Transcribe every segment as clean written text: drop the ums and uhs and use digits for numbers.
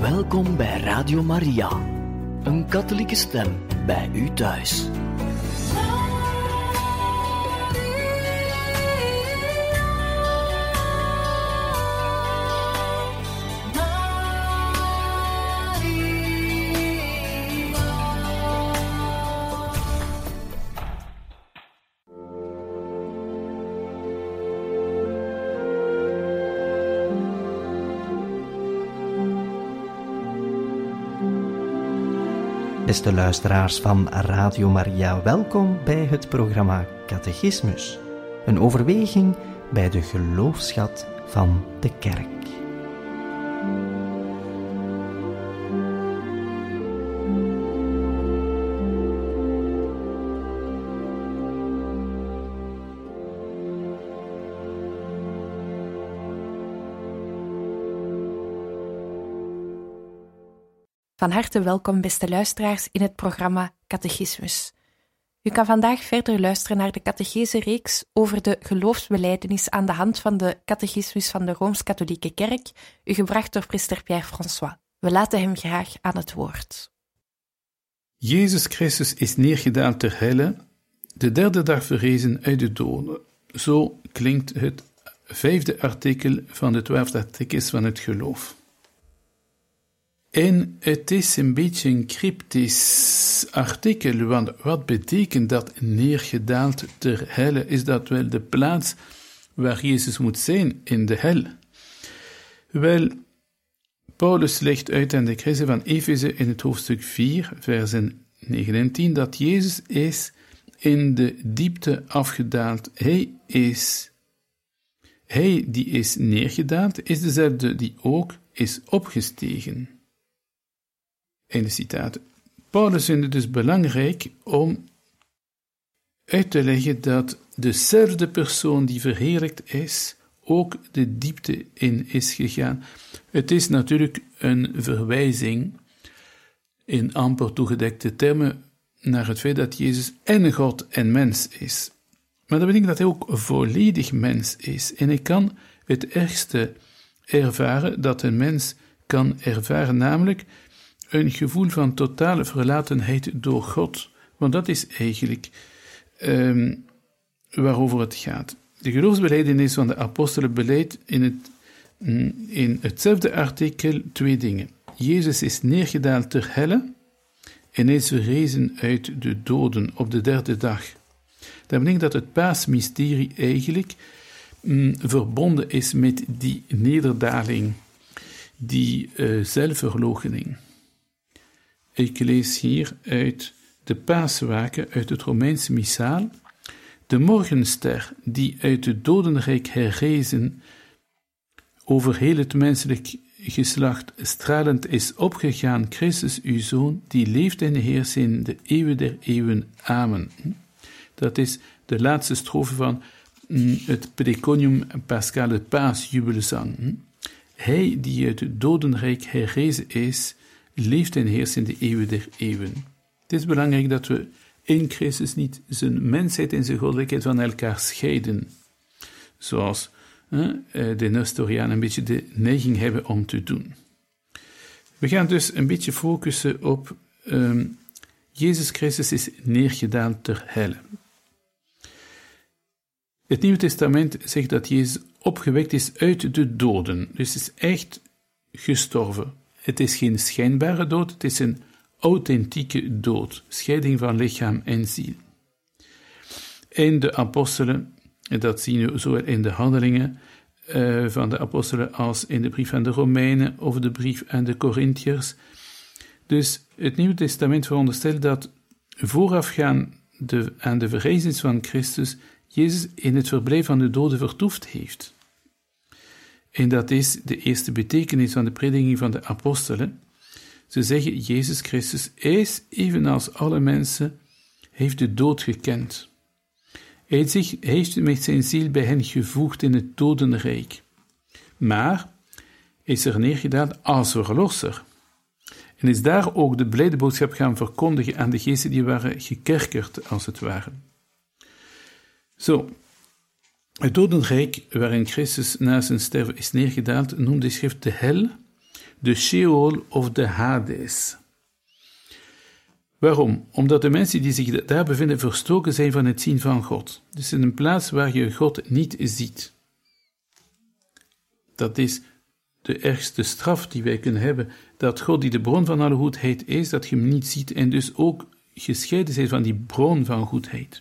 Welkom bij Radio Maria, een katholieke stem bij u thuis. Beste luisteraars van Radio Maria, welkom bij het programma Catechismus. Een overweging bij de geloofsschat van de Kerk. Van harte welkom, beste luisteraars, in het programma Catechismus. U kan vandaag verder luisteren naar de catechese-reeks over de geloofsbelijdenis aan de hand van de Catechismus van de Rooms-Katholieke Kerk, u gebracht door priester Pierre-François. We laten hem graag aan het woord. Jezus Christus is neergedaald ter helle, de derde dag verrezen uit de doden. Zo klinkt het 5e artikel van de 12e artikels van het geloof. En het is een beetje een cryptisch artikel, want wat betekent dat neergedaald ter helle? Is dat wel de plaats waar Jezus moet zijn, in de hel? Wel, Paulus legt uit aan de christen van Efeze in het hoofdstuk 4, versen 9 en 10, dat Jezus is in de diepte afgedaald. Hij die is neergedaald, is dezelfde die ook is opgestegen. Einde citaat. Paulus vindt het dus belangrijk om uit te leggen dat dezelfde persoon die verheerlijkt is, ook de diepte in is gegaan. Het is natuurlijk een verwijzing in amper toegedekte termen naar het feit dat Jezus en God en mens is. Maar dat betekent dat hij ook volledig mens is. En hij kan het ergste ervaren dat een mens kan ervaren, namelijk een gevoel van totale verlatenheid door God. Want dat is eigenlijk waarover het gaat. De geloofsbelijdenis van de apostelen beleidt in hetzelfde artikel 2 dingen. Jezus is neergedaald ter helle en is verrezen uit de doden op de derde dag. Dat betekent dat het paasmysterie eigenlijk verbonden is met die nederdaling, die zelfverloochening. Ik lees hier uit de paaswaken uit het Romeinse missaal. De morgenster die uit het dodenrijk herrezen over heel het menselijk geslacht stralend is opgegaan, Christus uw Zoon, die leeft en heerst in de eeuwen der eeuwen. Amen. Dat is de laatste strofe van het Preconium Pascal, het paasjubelzang. Hij die uit het dodenrijk herrezen is, leeft en heerst in de eeuwen der eeuwen. Het is belangrijk dat we in Christus niet zijn mensheid en zijn goddelijkheid van elkaar scheiden, zoals de Nestorianen een beetje de neiging hebben om te doen. We gaan dus een beetje focussen op Jezus Christus is neergedaald ter helle. Het Nieuwe Testament zegt dat Jezus opgewekt is uit de doden, dus is echt gestorven. Het is geen schijnbare dood, het is een authentieke dood, scheiding van lichaam en ziel. En de apostelen, dat zien we zowel in de handelingen van de apostelen als in de brief aan de Romeinen of de brief aan de Corinthiërs. Dus het Nieuwe Testament veronderstelt dat voorafgaand aan de verrijzenis van Christus Jezus in het verblijf van de doden vertoefd heeft. En dat is de eerste betekenis van de prediking van de apostelen. Ze zeggen, Jezus Christus is, evenals alle mensen, heeft de dood gekend. Hij heeft met zijn ziel bij hen gevoegd in het dodenrijk. Maar is er neergedaald als verlosser. En is daar ook de blijde boodschap gaan verkondigen aan de geesten die waren gekerkerd, als het ware. Zo, het dodenrijk waarin Christus na zijn sterven is neergedaald, noemt de schrift de hel, de Sheol of de Hades. Waarom? Omdat de mensen die zich daar bevinden verstoken zijn van het zien van God. Dus in een plaats waar je God niet ziet. Dat is de ergste straf die wij kunnen hebben, dat God die de bron van alle goedheid is, dat je hem niet ziet en dus ook gescheiden zijn van die bron van goedheid.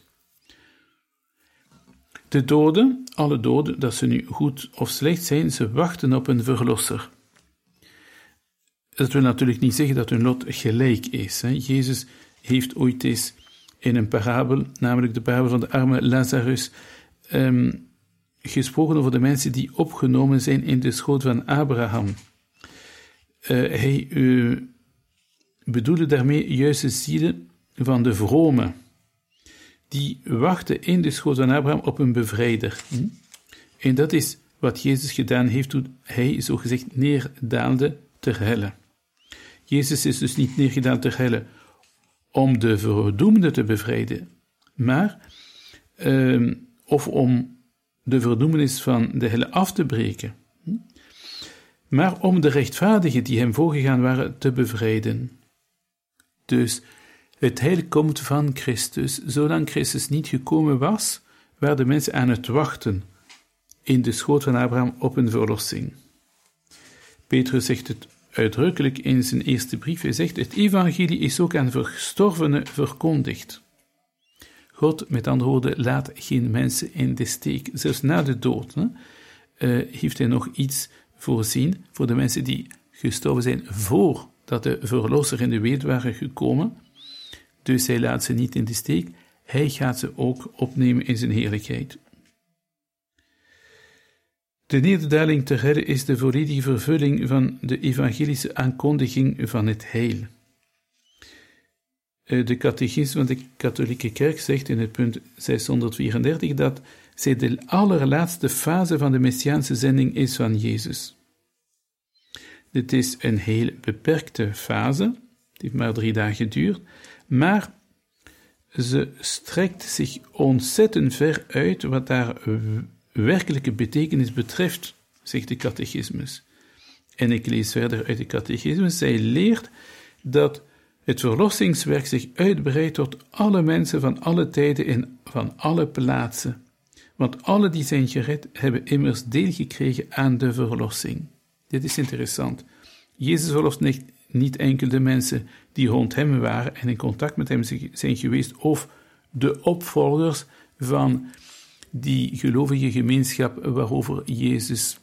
De doden, alle doden, dat ze nu goed of slecht zijn, ze wachten op een verlosser. Dat wil natuurlijk niet zeggen dat hun lot gelijk is. Jezus heeft ooit eens in een parabel, namelijk de parabel van de arme Lazarus, gesproken over de mensen die opgenomen zijn in de schoot van Abraham. Hij bedoelde daarmee juist de zielen van de vromen, die wachten in de schoot van Abraham op een bevrijder. En dat is wat Jezus gedaan heeft toen hij, zogezegd, neerdaalde ter helle. Jezus is dus niet neergedaald ter helle om de verdoemde te bevrijden, maar of om de verdoemenis van de helle af te breken, maar om de rechtvaardigen die hem voorgegaan waren te bevrijden. Dus het heil komt van Christus. Zolang Christus niet gekomen was, waren de mensen aan het wachten in de schoot van Abraham op een verlossing. Petrus zegt het uitdrukkelijk in zijn eerste brief. Hij zegt, het evangelie is ook aan gestorvenen verkondigd. God, met andere woorden, laat geen mensen in de steek. Zelfs na de dood heeft hij nog iets voorzien voor de mensen die gestorven zijn voordat de verlosser in de wereld waren gekomen. Dus hij laat ze niet in de steek. Hij gaat ze ook opnemen in zijn heerlijkheid. De nederdaling ter helle is de volledige vervulling van de evangelische aankondiging van het heil. De catechisme van de katholieke kerk zegt in het punt 634 dat zij de allerlaatste fase van de messiaanse zending is van Jezus. Dit is een heel beperkte fase, het heeft maar 3 dagen geduurd, maar ze strekt zich ontzettend ver uit wat daar werkelijke betekenis betreft, zegt de catechismus. En ik lees verder uit de catechismus, zij leert dat het verlossingswerk zich uitbreidt tot alle mensen van alle tijden en van alle plaatsen. Want alle die zijn gered, hebben immers deel gekregen aan de verlossing. Dit is interessant. Jezus verlost niet enkel de mensen die rond hem waren en in contact met hem zijn geweest, of de opvolgers van die gelovige gemeenschap waarover Jezus,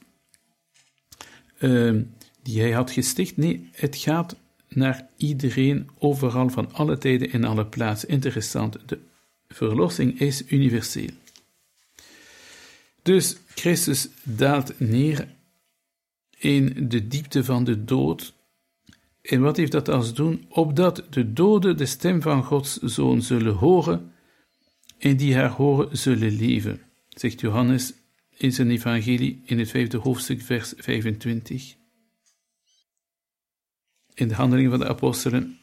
die hij had gesticht. Nee, het gaat naar iedereen, overal, van alle tijden en alle plaatsen. Interessant, de verlossing is universeel. Dus Christus daalt neer in de diepte van de dood. En wat heeft dat als doen? Opdat de doden de stem van Gods Zoon zullen horen, en die haar horen zullen leven, zegt Johannes in zijn evangelie in het 5e hoofdstuk, vers 25. In de Handelingen van de Apostelen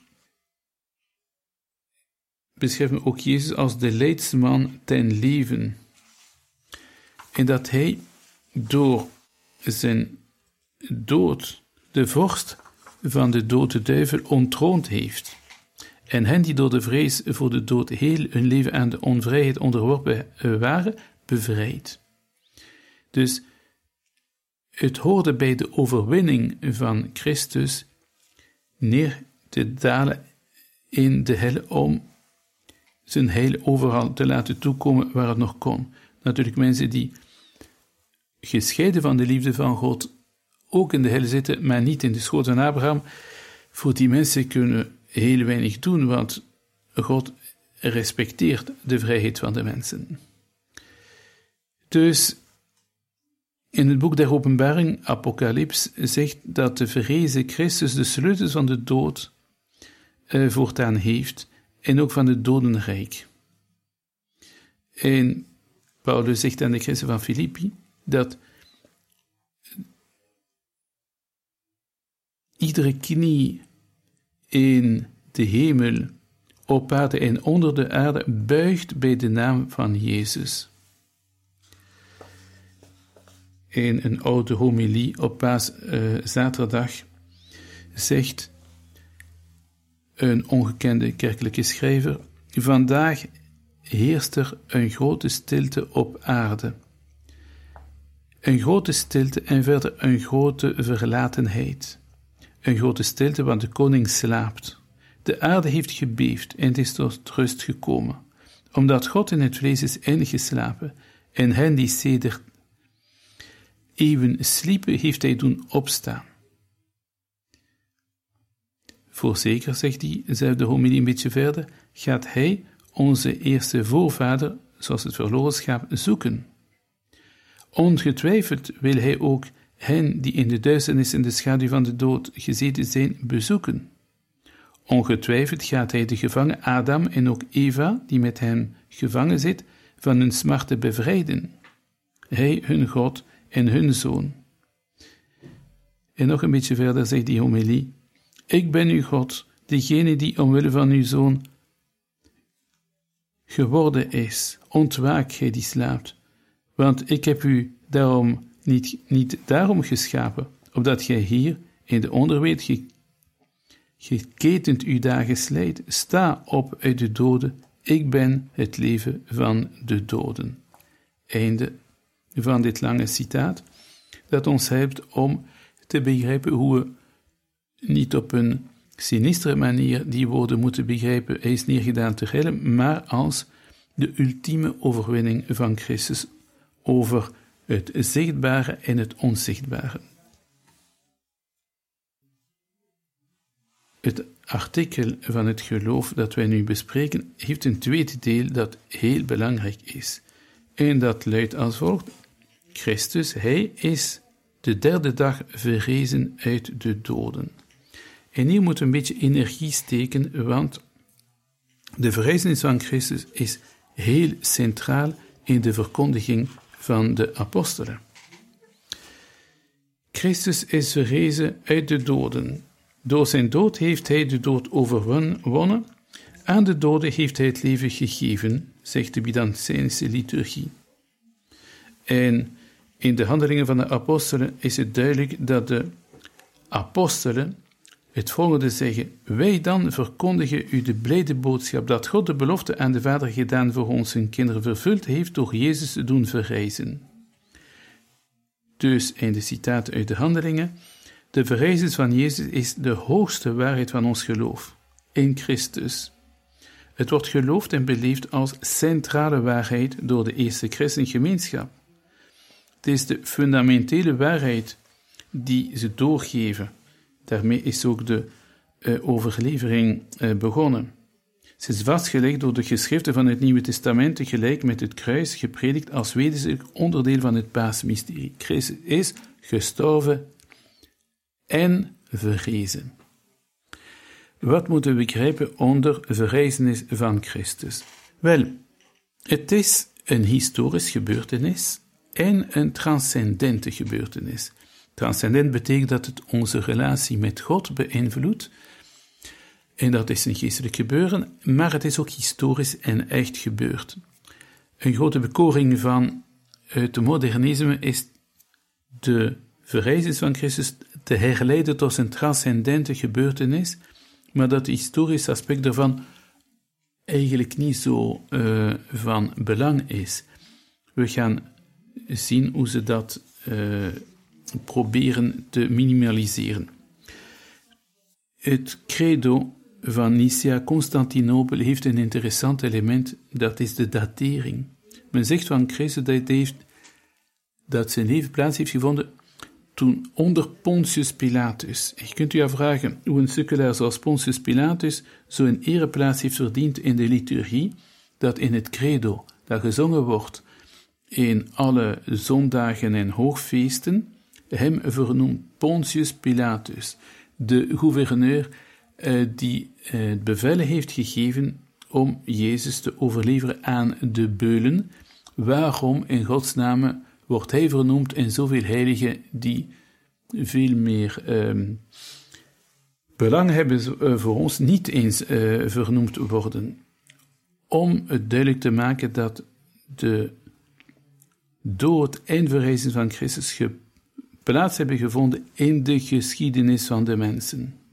beschrijft men ook Jezus als de leidsman ten leven. En dat hij door zijn dood de vorst van de dood, de duivel, ontroond heeft. En hen die door de vrees voor de dood heel hun leven aan de onvrijheid onderworpen waren, bevrijd. Dus het hoorde bij de overwinning van Christus neer te dalen in de hel om zijn heil overal te laten toekomen waar het nog kon. Natuurlijk mensen die gescheiden van de liefde van God ook in de hel zitten, maar niet in de schoot van Abraham, voor die mensen kunnen heel weinig doen, want God respecteert de vrijheid van de mensen. Dus in het boek der Openbaring, Apocalyps, zegt dat de verrezen Christus de sleutels van de dood voortaan heeft en ook van het dodenrijk. En Paulus zegt aan de christen van Filippi dat iedere knie in de hemel, op aarde en onder de aarde buigt bij de naam van Jezus. In een oude homilie op Paaszaterdag zegt een ongekende kerkelijke schrijver: vandaag heerst er een grote stilte op aarde. Een grote stilte en verder een grote verlatenheid. Een grote stilte, want de koning slaapt. De aarde heeft gebeefd en het is tot rust gekomen, omdat God in het vlees is ingeslapen en hen die sedert eeuwen sliepen, heeft hij doen opstaan. Voorzeker, zegt diezelfde homilie een beetje verder, gaat hij onze eerste voorvader, zoals het verloren schaap, zoeken. Ongetwijfeld wil hij ook hen die in de duisternis en de schaduw van de dood gezeten zijn, bezoeken. Ongetwijfeld gaat hij de gevangen Adam en ook Eva, die met hem gevangen zit, van hun smarten bevrijden. Hij, hun God en hun Zoon. En nog een beetje verder zegt die homilie: ik ben uw God, degene die omwille van uw Zoon geworden is. Ontwaak, gij die slaapt, want ik heb u daarom niet daarom geschapen, opdat gij hier in de onderwereld geketend uw dagen slijt. Sta op uit de doden, ik ben het leven van de doden. Einde van dit lange citaat, dat ons helpt om te begrijpen hoe we niet op een sinistere manier die woorden moeten begrijpen: hij is neergedaan ter helle, maar als de ultieme overwinning van Christus over het zichtbare en het onzichtbare. Het artikel van het geloof dat wij nu bespreken heeft een tweede deel dat heel belangrijk is. En dat luidt als volgt: Christus, hij is de derde dag verrezen uit de doden. En hier moet een beetje energie steken, want de verrijzenis van Christus is heel centraal in de verkondiging van de apostelen. Christus is verrezen uit de doden. Door zijn dood heeft hij de dood overwonnen. Aan de doden heeft hij het leven gegeven, zegt de Byzantijnse liturgie. En in de handelingen van de apostelen is het duidelijk dat de apostelen het volgende zeggen: wij dan verkondigen u de blijde boodschap dat God de belofte aan de Vader gedaan voor ons zijn kinderen vervuld heeft door Jezus te doen verrijzen. Dus in de citaat uit de handelingen: de verrijzenis van Jezus is de hoogste waarheid van ons geloof in Christus. Het wordt geloofd en beleefd als centrale waarheid door de eerste christengemeenschap. Het is de fundamentele waarheid die ze doorgeven. Daarmee is ook de overlevering begonnen. Ze is vastgelegd door de geschriften van het Nieuwe Testament, tegelijk met het kruis, gepredikt als wezenlijk onderdeel van het paasmysterie. Christus is gestorven en verrezen. Wat moeten we begrijpen onder verrijzenis van Christus? Wel, het is een historisch gebeurtenis en een transcendente gebeurtenis. Transcendent betekent dat het onze relatie met God beïnvloedt. En dat is een geestelijk gebeuren, maar het is ook historisch en echt gebeurd. Een grote bekoring van het modernisme is de verrijzenis van Christus te herleiden tot een transcendente gebeurtenis, maar dat het historische aspect daarvan eigenlijk niet zo van belang is. We gaan zien hoe ze dat proberen te minimaliseren. Het credo van Nicea-Constantinopel heeft een interessant element, dat is de datering. Men zegt van Christus dat zijn leven plaats heeft gevonden toen onder Pontius Pilatus. Je kunt u afvragen hoe een sukkelaar zoals Pontius Pilatus zo'n ereplaats heeft verdiend in de liturgie, dat in het credo, dat gezongen wordt in alle zondagen en hoogfeesten, hem vernoemt Pontius Pilatus, de gouverneur die het bevel heeft gegeven om Jezus te overleveren aan de beulen. Waarom in Gods naam wordt hij vernoemd en zoveel heiligen die veel meer belang hebben voor ons niet eens vernoemd worden? Om het duidelijk te maken dat de dood en verrijzenis van Christus plaats hebben gevonden in de geschiedenis van de mensen.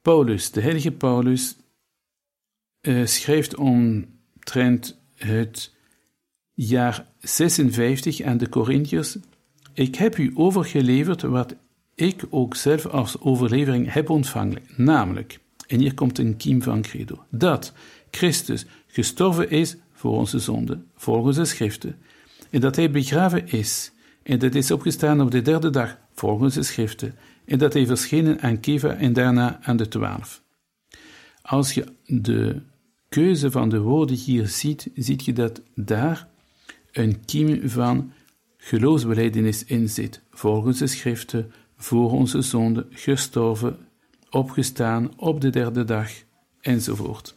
Paulus, de heilige Paulus, schrijft omtrent het jaar 56 aan de Corinthiërs: ik heb u overgeleverd wat ik ook zelf als overlevering heb ontvangen, namelijk, en hier komt een kiem van credo, dat Christus gestorven is voor onze zonden, volgens de schriften, en dat hij begraven is, en dat hij is opgestaan op de derde dag, volgens de schriften, en dat hij verschenen aan Keva en daarna aan de 12. Als je de keuze van de woorden hier ziet, zie je dat daar een kiem van geloofsbelijdenis in zit, volgens de schriften, voor onze zonden, gestorven, opgestaan op de derde dag, enzovoort.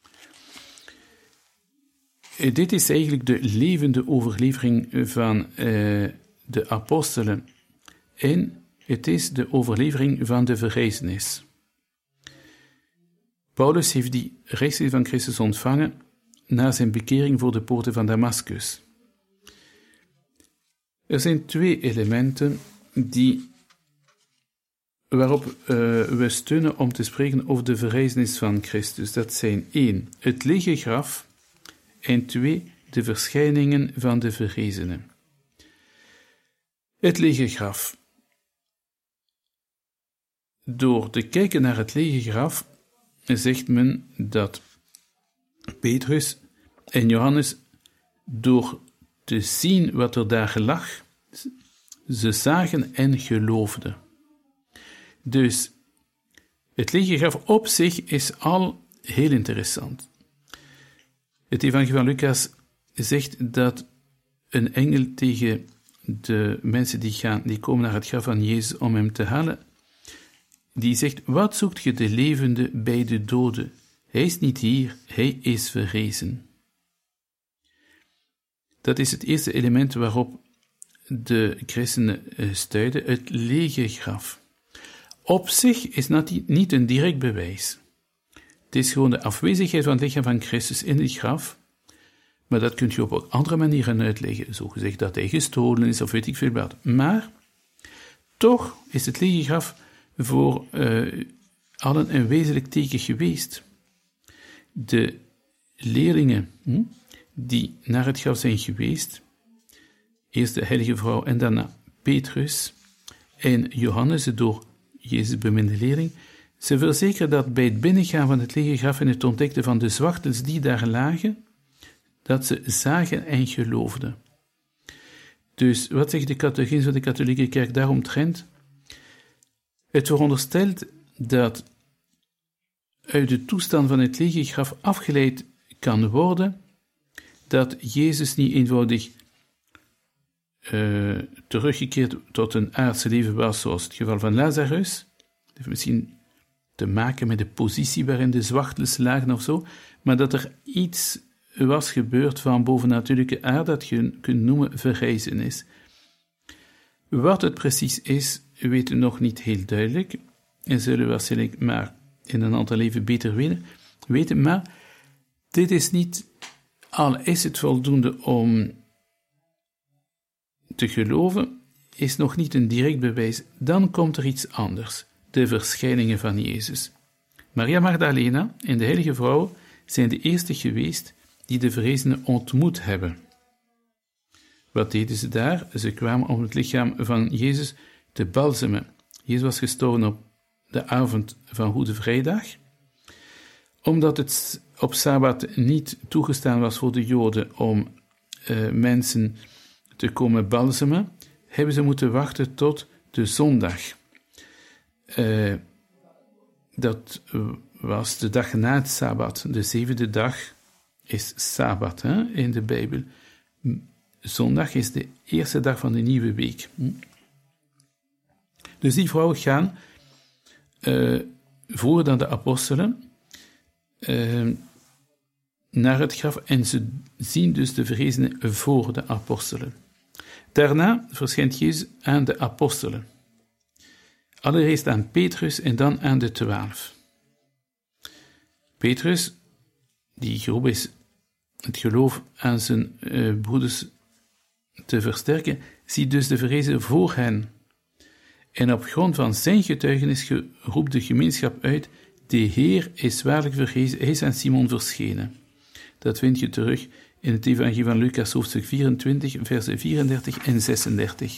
Dit is eigenlijk de levende overlevering van de apostelen. En het is de overlevering van de verrijzenis. Paulus heeft die rechtstreeks van Christus ontvangen na zijn bekering voor de poorten van Damascus. Er zijn 2 elementen waarop we steunen om te spreken over de verrijzenis van Christus. Dat zijn 1, het lege graf, en 2, de verschijningen van de verrezenen. Het lege graf. Door te kijken naar het lege graf zegt men dat Petrus en Johannes, door te zien wat er daar lag, ze zagen en geloofden. Dus het lege graf op zich is al heel interessant. Het evangelie van Lucas zegt dat een engel tegen de mensen die komen naar het graf van Jezus om hem te halen, die zegt: wat zoekt je de levende bij de doden? Hij is niet hier, hij is verrezen. Dat is het eerste element waarop de christenen stuiten, het lege graf. Op zich is dat niet een direct bewijs. Het is gewoon de afwezigheid van het lichaam van Christus in het graf, maar dat kunt je op andere manieren uitleggen, zo gezegd dat hij gestolen is of weet ik veel wat. Maar toch is het lege graf voor allen een wezenlijk teken geweest. De leerlingen die naar het graf zijn geweest, eerst de heilige vrouw en daarna Petrus en Johannes, de door Jezus beminde leerling, ze verzekeren dat bij het binnengaan van het lege graf en het ontdekken van de zwachtels die daar lagen, dat ze zagen en geloofden. Dus wat zegt de catechisme van de katholieke kerk daaromtrent? Het veronderstelt dat uit de toestand van het lege graf afgeleid kan worden dat Jezus niet eenvoudig teruggekeerd tot een aardse leven was, zoals het geval van Lazarus. Dat heeft misschien te maken met de positie waarin de zwachtels lagen of zo, maar dat er iets was gebeurd van bovennatuurlijke aard dat je kunt noemen verrijzenis. Wat het precies is, weten we nog niet heel duidelijk en zullen we waarschijnlijk maar in een aantal leven beter weten, maar dit is niet, al is het voldoende om te geloven, is nog niet een direct bewijs. Dan komt er iets anders, de verschijningen van Jezus. Maria Magdalena en de heilige vrouw zijn de eerste geweest die de verrezenen ontmoet hebben. Wat deden ze daar? Ze kwamen om het lichaam van Jezus te balsemen. Jezus was gestorven op de avond van Goede Vrijdag. Omdat het op Sabbat niet toegestaan was voor de Joden om mensen te komen balsemen, hebben ze moeten wachten tot de zondag. Dat was de dag na het Sabbat. De 7e dag is Sabbat in de Bijbel. Zondag is de eerste dag van de nieuwe week. Dus die vrouwen gaan vroeger dan de apostelen naar het graf en ze zien dus de verrezenen voor de apostelen. Daarna verschijnt Jezus aan de apostelen. Allereerst aan Petrus en dan aan de 12. Petrus, die geroepen is het geloof aan zijn broeders te versterken, ziet dus de verrezen voor hen. En op grond van zijn getuigenis roept de gemeenschap uit: de Heer is waarlijk verrezen, hij is aan Simon verschenen. Dat vind je terug in het evangelie van Lucas, hoofdstuk 24, versen 34 en 36.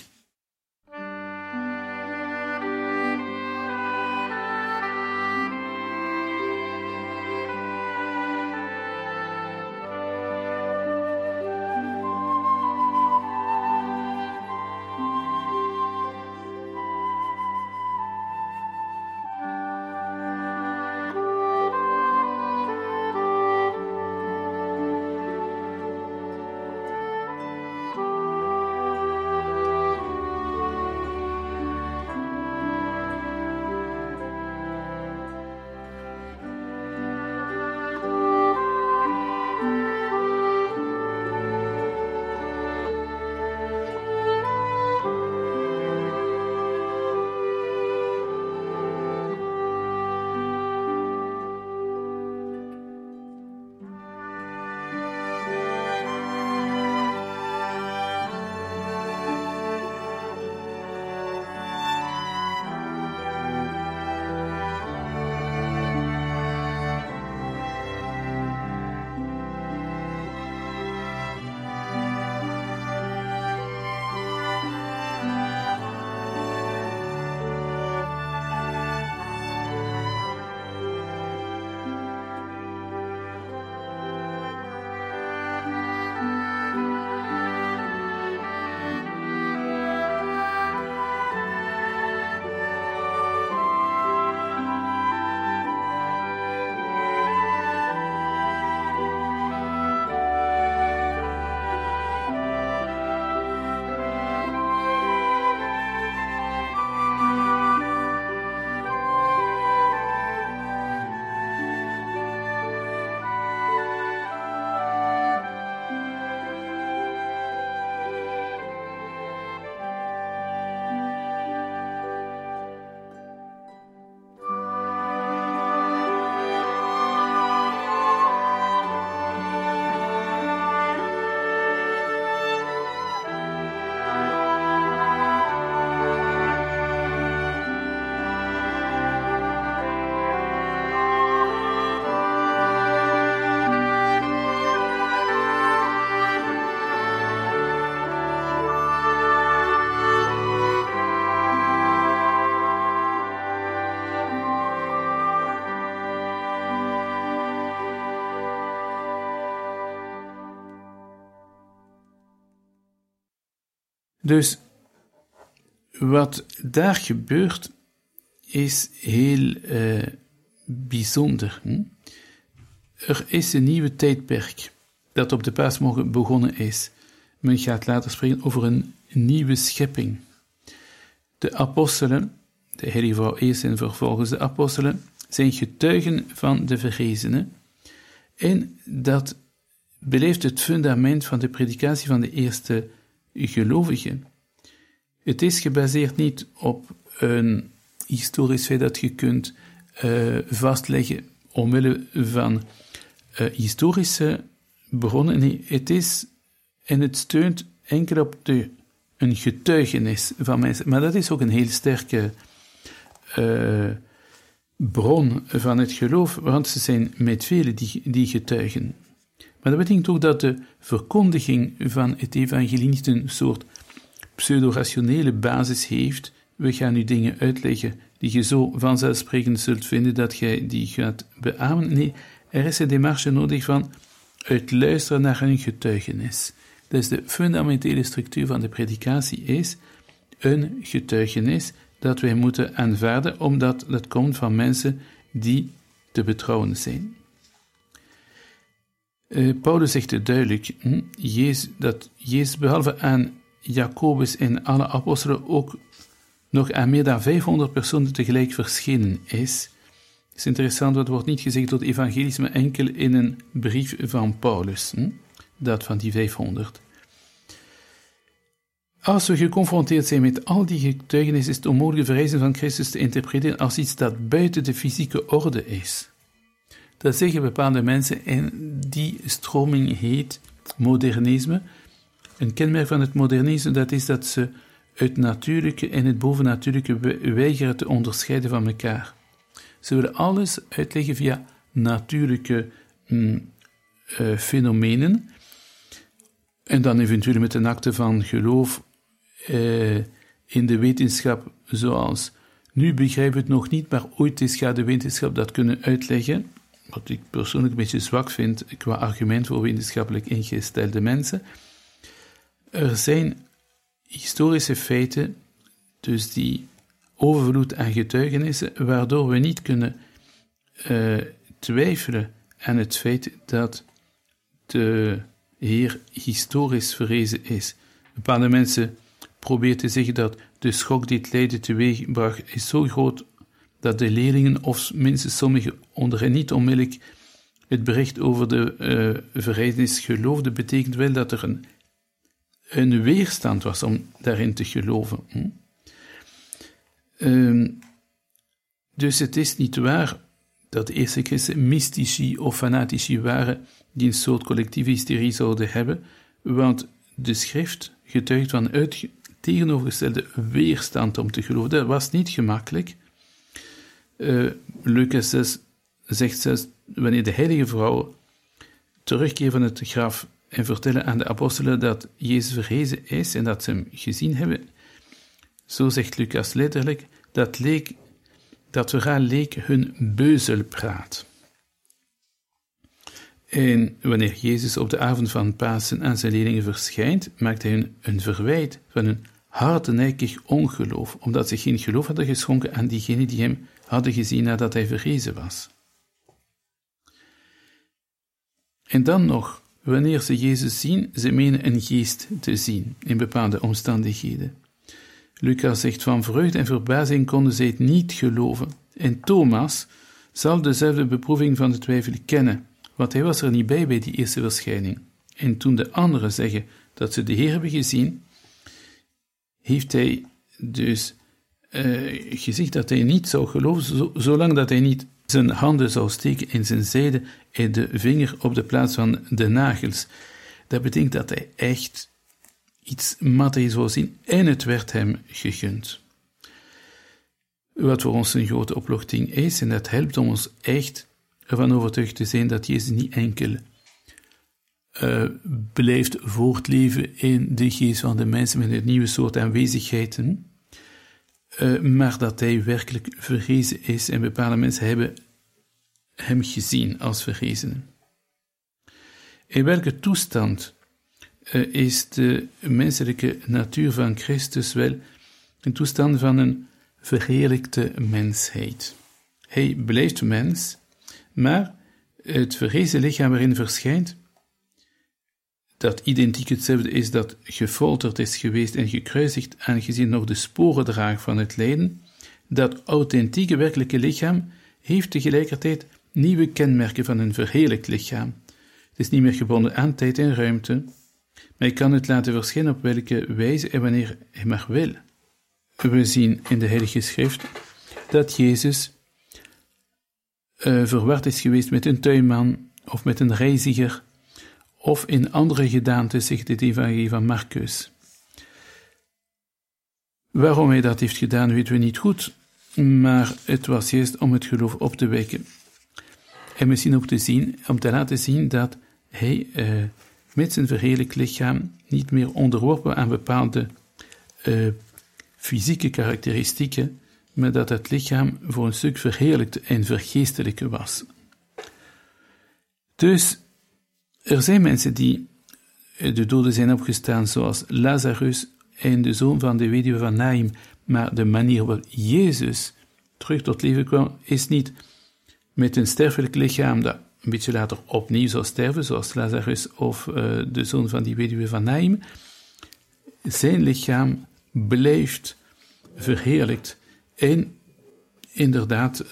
Dus wat daar gebeurt is heel bijzonder. Er is een nieuwe tijdperk dat op de paasmorgen begonnen is. Men gaat later spreken over een nieuwe schepping. De apostelen, de heilige vrouw eerst en vervolgens de apostelen, zijn getuigen van de verrezenen. En dat beleeft het fundament van de predikatie van de eerste gelovigen. Het is gebaseerd niet op een historisch feit dat je kunt vastleggen omwille van historische bronnen. Nee, het is en het steunt enkel op een getuigenis van mensen. Maar dat is ook een heel sterke bron van het geloof, want ze zijn met velen die getuigen. Maar dat betekent ook dat de verkondiging van het evangelie niet een soort pseudo-rationele basis heeft. We gaan nu dingen uitleggen die je zo vanzelfsprekend zult vinden dat jij die gaat beamen. Nee, er is een démarche nodig van het luisteren naar een getuigenis. Dus de fundamentele structuur van de predikatie is een getuigenis dat wij moeten aanvaarden, omdat dat komt van mensen die te betrouwen zijn. Paulus zegt het duidelijk, dat Jezus behalve aan Jacobus en alle apostelen ook nog aan meer dan 500 personen tegelijk verschenen is. Het is interessant, want het wordt niet gezegd door het evangelisme, maar enkel in een brief van Paulus, dat van die 500. Als we geconfronteerd zijn met al die getuigenissen, is het onmogelijk de verrijzen van Christus te interpreteren als iets dat buiten de fysieke orde is. Dat zeggen bepaalde mensen en die stroming heet modernisme. Een kenmerk van het modernisme dat is dat ze het natuurlijke en het bovennatuurlijke weigeren te onderscheiden van elkaar. Ze willen alles uitleggen via natuurlijke fenomenen. En dan eventueel met een akte van geloof in de wetenschap, zoals nu begrijp ik het nog niet, maar ooit eens gaat de wetenschap dat kunnen uitleggen. Wat ik persoonlijk een beetje zwak vind qua argument voor wetenschappelijk ingestelde mensen. Er zijn historische feiten, dus die overvloed aan getuigenissen, waardoor we niet kunnen twijfelen aan het feit dat de Heer historisch verrezen is. Bepaalde mensen proberen te zeggen dat de schok die het lijden teweegbracht is zo groot dat de leerlingen, of minstens sommigen onder hen niet onmiddellijk, het bericht over de verrijzenis geloofden, betekent wel dat er een weerstand was om daarin te geloven. Dus het is niet waar dat de eerste christenen mystici of fanatici waren die een soort collectieve hysterie zouden hebben, want de schrift getuigt van tegenovergestelde weerstand om te geloven. Dat was niet gemakkelijk. Lucas 6 zegt zelfs, wanneer de heilige vrouw terugkeert van het graf en vertellen aan de apostelen dat Jezus verrezen is en dat ze hem gezien hebben, zo zegt Lucas letterlijk, dat verhaal leek hun beuzelpraat. En wanneer Jezus op de avond van Pasen aan zijn leerlingen verschijnt, maakt hij hun een verwijt van hun hardnekkig ongeloof, omdat ze geen geloof hadden geschonken aan diegenen die hem hadden gezien nadat hij verrezen was. En dan nog, wanneer ze Jezus zien, ze menen een geest te zien in bepaalde omstandigheden. Lucas zegt, van vreugde en verbazing konden zij het niet geloven. En Thomas zal dezelfde beproeving van de twijfel kennen, want hij was er niet bij die eerste verschijning. En toen de anderen zeggen dat ze de Heer hebben gezien, heeft hij dus gezegd dat hij niet zou geloven, zolang dat hij niet zijn handen zou steken in zijn zijde en de vinger op de plaats van de nagels. Dat betekent dat hij echt iets materie zou zien en het werd hem gegund. Wat voor ons een grote opluchting is, en dat helpt om ons echt ervan overtuigd te zijn dat Jezus niet enkel blijft voortleven in de geest van de mensen met een nieuwe soort aanwezigheden, maar dat hij werkelijk verrezen is en bepaalde mensen hebben hem gezien als verrezene. In welke toestand is de menselijke natuur van Christus wel een toestand van een verheerlijkte mensheid? Hij blijft mens, maar het verrezen lichaam waarin verschijnt, dat identiek hetzelfde is dat gefolterd is geweest en gekruisigd, aangezien nog de sporen draagt van het lijden, dat authentieke werkelijke lichaam heeft tegelijkertijd nieuwe kenmerken van een verheerlijkt lichaam. Het is niet meer gebonden aan tijd en ruimte, maar hij kan het laten verschijnen op welke wijze en wanneer hij maar wil. We zien in de Heilige Schrift dat Jezus verward is geweest met een tuinman of met een reiziger, of in andere gedaanten, zegt het evangelie van Marcus. Waarom hij dat heeft gedaan, weten we niet goed, maar het was juist om het geloof op te wekken. En misschien ook om te laten zien dat hij met zijn verheerlijkt lichaam niet meer onderworpen aan bepaalde fysieke karakteristieken, maar dat het lichaam voor een stuk verheerlijkt en vergeestelijk was. Dus er zijn mensen die de doden zijn opgestaan, zoals Lazarus en de zoon van de weduwe van Naïm, maar de manier waarop Jezus terug tot leven kwam, is niet met een sterfelijk lichaam dat een beetje later opnieuw zou sterven, zoals Lazarus of de zoon van die weduwe van Naïm. Zijn lichaam blijft verheerlijkt en inderdaad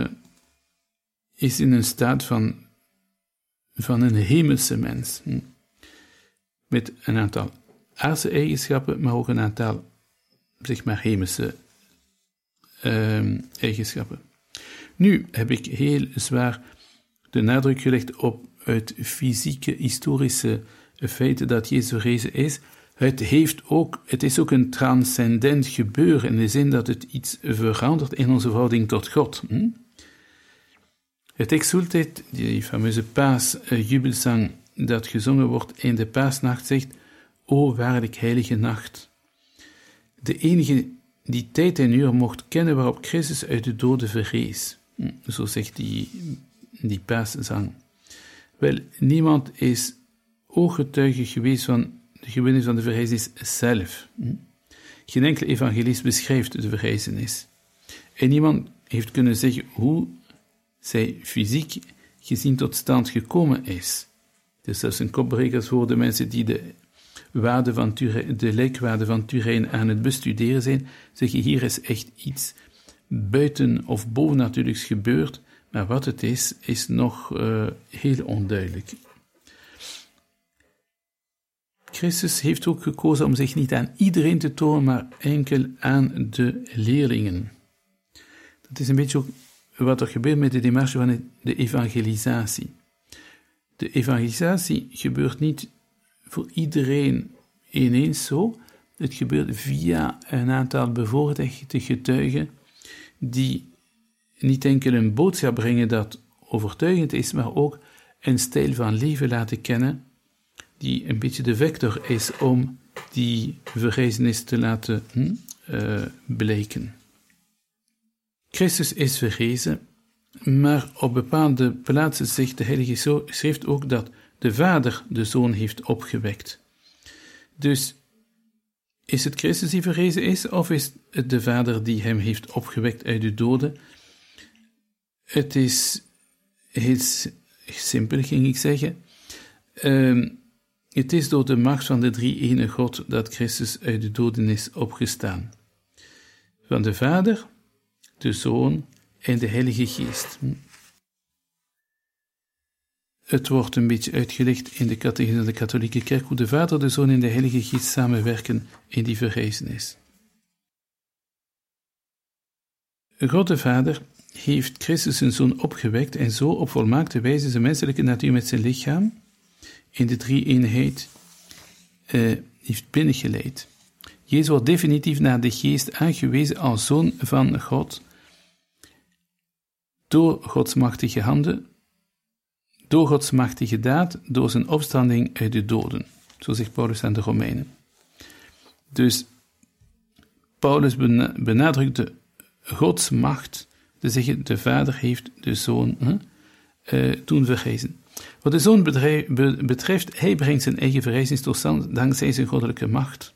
is in een staat van een hemelse mens. Met een aantal aardse eigenschappen, maar ook een aantal, zeg maar, hemelse eigenschappen. Nu heb ik heel zwaar de nadruk gelegd op het fysieke, historische feit dat Jezus verrezen is. Het is ook een transcendent gebeuren, in de zin dat het iets verandert in onze verhouding tot God. Het Exultet, die fameuze paasjubelzang dat gezongen wordt in de paasnacht, zegt: O waarlijk heilige nacht. De enige die tijd en uur mocht kennen waarop Christus uit de doden verrees. Zo zegt die paaszang. Wel, niemand is ooggetuige geweest van de gebeurtenis van de verrijzenis zelf. Geen enkele evangelist beschrijft de verrijzenis. En niemand heeft kunnen zeggen hoe zij fysiek gezien tot stand gekomen is. Het is zelfs een kopbreker voor de mensen die de lijkwaarde van Turijn aan het bestuderen zijn, zeggen: hier is echt iets buiten of bovennatuurlijks gebeurd, maar wat het is nog heel onduidelijk. Christus heeft ook gekozen om zich niet aan iedereen te tonen, maar enkel aan de leerlingen. Dat is een beetje ook wat er gebeurt met de démarche van de evangelisatie. De evangelisatie gebeurt niet voor iedereen ineens zo. Het gebeurt via een aantal bevoorrechte getuigen die niet enkel een boodschap brengen dat overtuigend is, maar ook een stijl van leven laten kennen die een beetje de vector is om die verrijzenis te laten blijken. Christus is verrezen, maar op bepaalde plaatsen zegt de Heilige Schrift ook dat de Vader de Zoon heeft opgewekt. Dus is het Christus die verrezen is, of is het de Vader die hem heeft opgewekt uit de doden? Het is heel simpel, ging ik zeggen. Het is door de macht van de drie-ene God dat Christus uit de doden is opgestaan. Van de Vader, de Zoon en de Heilige Geest. Het wordt een beetje uitgelegd in de catechisme van de katholieke kerk hoe de Vader, de Zoon en de Heilige Geest samenwerken in die verrijzenis. God de Vader heeft Christus zijn Zoon opgewekt en zo op volmaakte wijze zijn menselijke natuur met zijn lichaam in de drie-eenheid heeft binnengeleid. Jezus wordt definitief naar de Geest aangewezen als Zoon van God door Gods machtige handen, door Gods machtige daad, door zijn opstanding uit de doden. Zo zegt Paulus aan de Romeinen. Dus Paulus benadrukte Gods macht, te zeggen, de Vader heeft de Zoon doen verrijzen. Wat de Zoon betreft, hij brengt zijn eigen verrijzenis tot stand dankzij zijn goddelijke macht.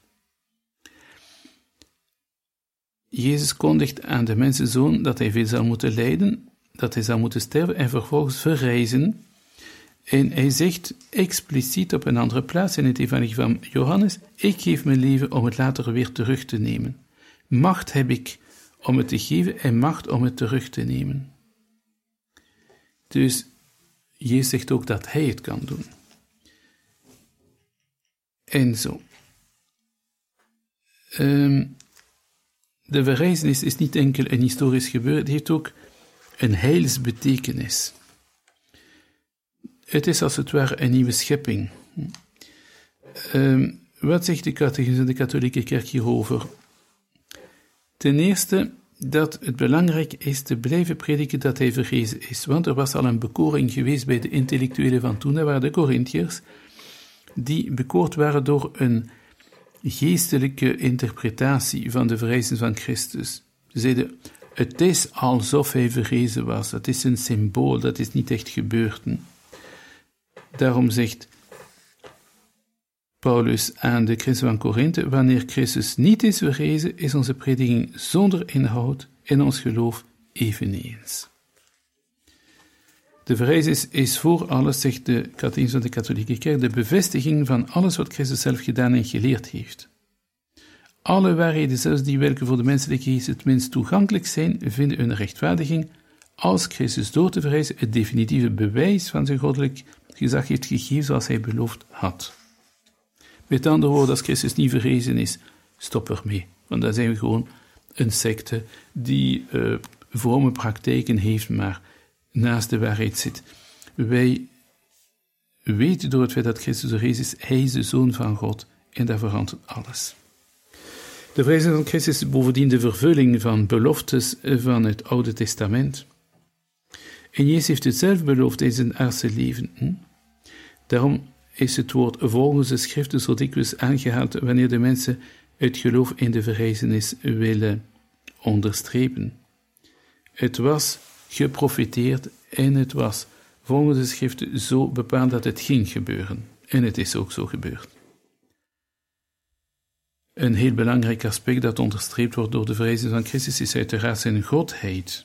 Jezus kondigt aan de mensenzoon dat hij veel zal moeten lijden, dat hij zal moeten sterven en vervolgens verrijzen. En hij zegt expliciet op een andere plaats in het evangelie van Johannes: ik geef mijn leven om het later weer terug te nemen. Macht heb ik om het te geven en macht om het terug te nemen. Dus Jezus zegt ook dat hij het kan doen. En zo. De verrijzenis is niet enkel een historisch gebeuren, het heeft ook een heilsbetekenis. Het is als het ware een nieuwe schepping. Wat zegt de catechisme van de katholieke kerk hierover? Ten eerste dat het belangrijk is te blijven prediken dat hij verrezen is, want er was al een bekoring geweest bij de intellectuelen van toen, dat waren de Corinthiërs, die bekoord waren door een geestelijke interpretatie van de verrijzenis van Christus. Ze zeiden, het is alsof hij verrezen was, het is een symbool, dat is niet echt gebeurd. Daarom zegt Paulus aan de christen van Korinthe: wanneer Christus niet is verrezen, is onze prediking zonder inhoud en ons geloof eveneens. De verrijzenis is voor alles, zegt de catechisme van de katholieke kerk, de bevestiging van alles wat Christus zelf gedaan en geleerd heeft. Alle waarheden, zelfs die welke voor de menselijke geest het minst toegankelijk zijn, vinden hun rechtvaardiging als Christus door te verrijzen het definitieve bewijs van zijn goddelijk gezag heeft gegeven zoals hij beloofd had. Met andere woorden, als Christus niet verrezen is, stop ermee. Want dan zijn we gewoon een secte die vrome praktijken heeft, maar naast de waarheid zit. Wij weten door het feit dat Christus verrezen is, hij is de Zoon van God en dat verandert alles. De verrijzenis van Christus is bovendien de vervulling van beloftes van het Oude Testament. En Jezus heeft het zelf beloofd in zijn aardse leven. Daarom is het woord volgens de schriften zo dikwijls aangehaald wanneer de mensen het geloof in de verrijzenis willen onderstrepen. Het was geprofeteerd en het was volgens de schriften zo bepaald dat het ging gebeuren. En het is ook zo gebeurd. Een heel belangrijk aspect dat onderstreept wordt door de verrijzenis van Christus is uiteraard zijn godheid.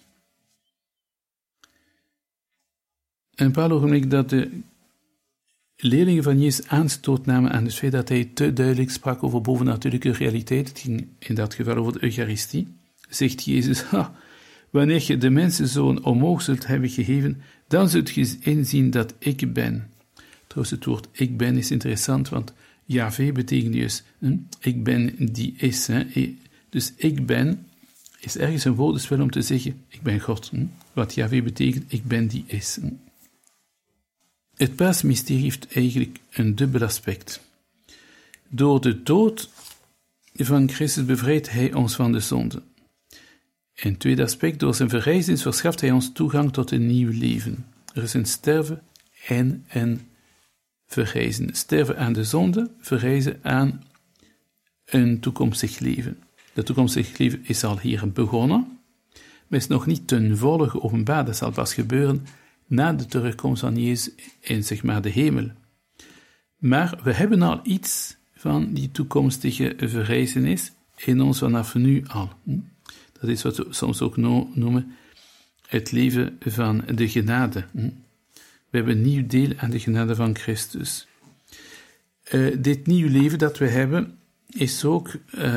Een paar ogenblikken dat de leerlingen van Jezus aanstoot namen aan het feit dat hij te duidelijk sprak over bovennatuurlijke realiteit, het ging in dat geval over de Eucharistie, zegt Jezus, wanneer je de mensenzoon omhoog zult hebben gegeven, dan zult je inzien dat ik ben. Trouwens, het woord ik ben is interessant, want Yahweh betekent dus, ik ben die is. Dus ik ben is ergens een woordenspel om te zeggen, ik ben God. Wat Yahweh betekent, ik ben die is. Het paasmysterie heeft eigenlijk een dubbel aspect. Door de dood van Christus bevrijdt hij ons van de zonde. En tweede aspect, door zijn verrijzenis verschaft hij ons toegang tot een nieuw leven. Er is een sterven en een verrijzen. Sterven aan de zonde, verrijzen aan een toekomstig leven. Dat toekomstig leven is al hier begonnen, maar is nog niet ten volle geopenbaard. Dat zal pas gebeuren na de terugkomst van Jezus in, de hemel. Maar we hebben al iets van die toekomstige verrijzenis in ons vanaf nu al. Dat is wat we soms ook noemen het leven van de genade. We hebben een nieuw deel aan de genade van Christus. Dit nieuwe leven dat we hebben, is ook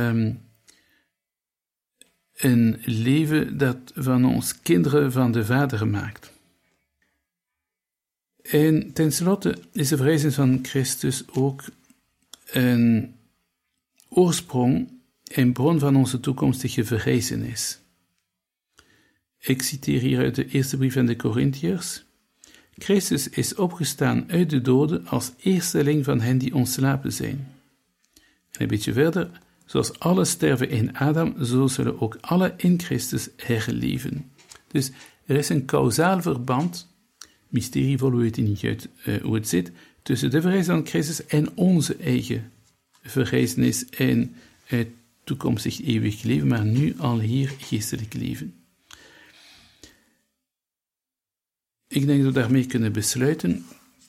een leven dat van ons kinderen van de Vader maakt. En tenslotte is de verrijzenis van Christus ook een oorsprong en bron van onze toekomstige verrijzenis. Ik citeer hier uit de eerste brief aan de Korintiërs. Christus is opgestaan uit de doden als eersteling van hen die ontslapen zijn. En een beetje verder, zoals alle sterven in Adam, zo zullen ook alle in Christus herleven. Dus er is een kausaal verband, mysterievol, we weten niet uit hoe het zit, tussen de verrijzenis van Christus en onze eigen verrijzenis en het toekomstig eeuwig leven, maar nu al hier geestelijk leven. Ik denk dat we daarmee kunnen besluiten,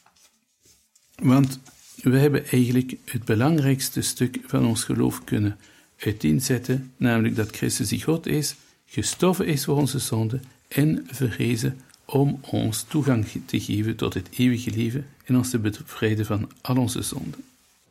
want we hebben eigenlijk het belangrijkste stuk van ons geloof kunnen uiteenzetten, namelijk dat Christus die God is, gestorven is voor onze zonden en verrezen om ons toegang te geven tot het eeuwige leven en ons te bevrijden van al onze zonden.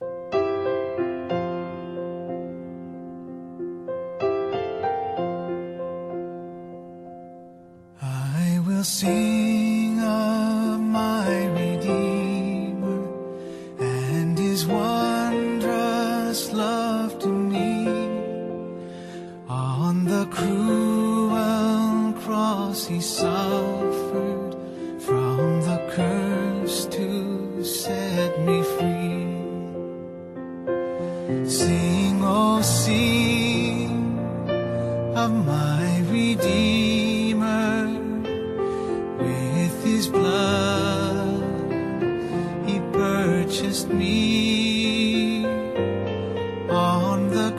I will sing of my Redeemer and His wondrous love to me. On the cruel cross He suffered from the curse to set me free. Sing, oh sing of my Redeemer. With His blood He purchased me. On the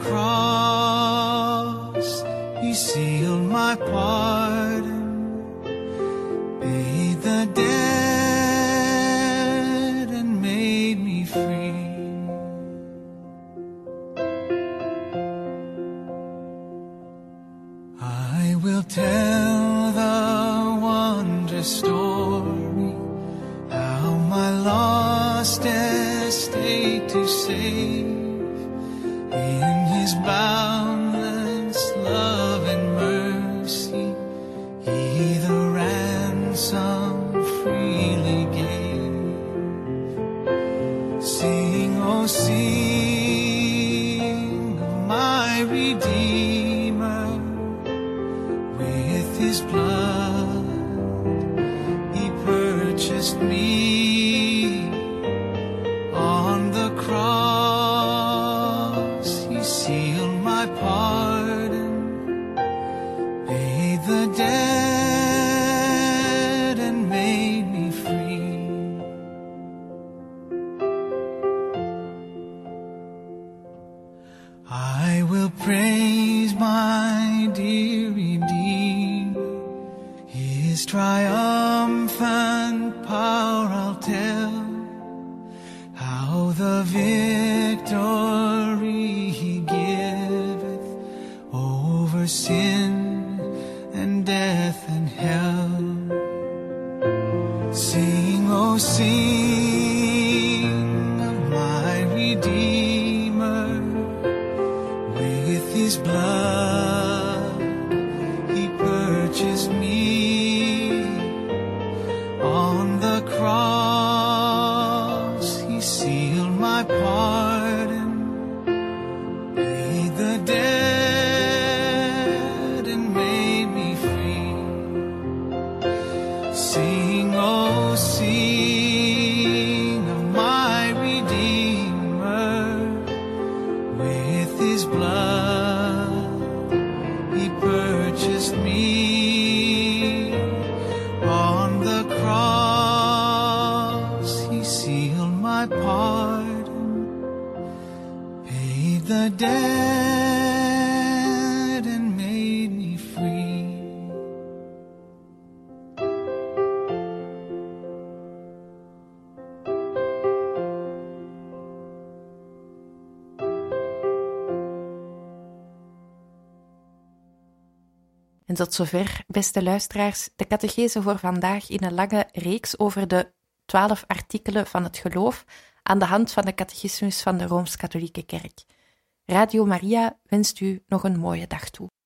cross He sealed my pardon, paid the debt and made me free. I will tell the wondrous story, how my lost estate to save. In His boundless love and mercy, He the ransom freely gave. Sing, oh sing of my Redeemer. With His blood He purchased me. On the cross He sealed my pardon, paid the debt triumphant power I'll tell, how the victory he giveth over sin and death and hell. Sing, oh sing of my Redeemer, with his blood he purchased me. On the cross he sealed my pardon, paid the debt and made me free. Sing, oh sing of my Redeemer, with his blood he purchased me. On the cross he sealed my pardon, paid the debt and made me free. En tot zover, beste luisteraars, de catechese voor vandaag in een lange reeks over de 12 artikelen van het geloof aan de hand van de catechismus van de Rooms-Katholieke Kerk. Radio Maria wenst u nog een mooie dag toe.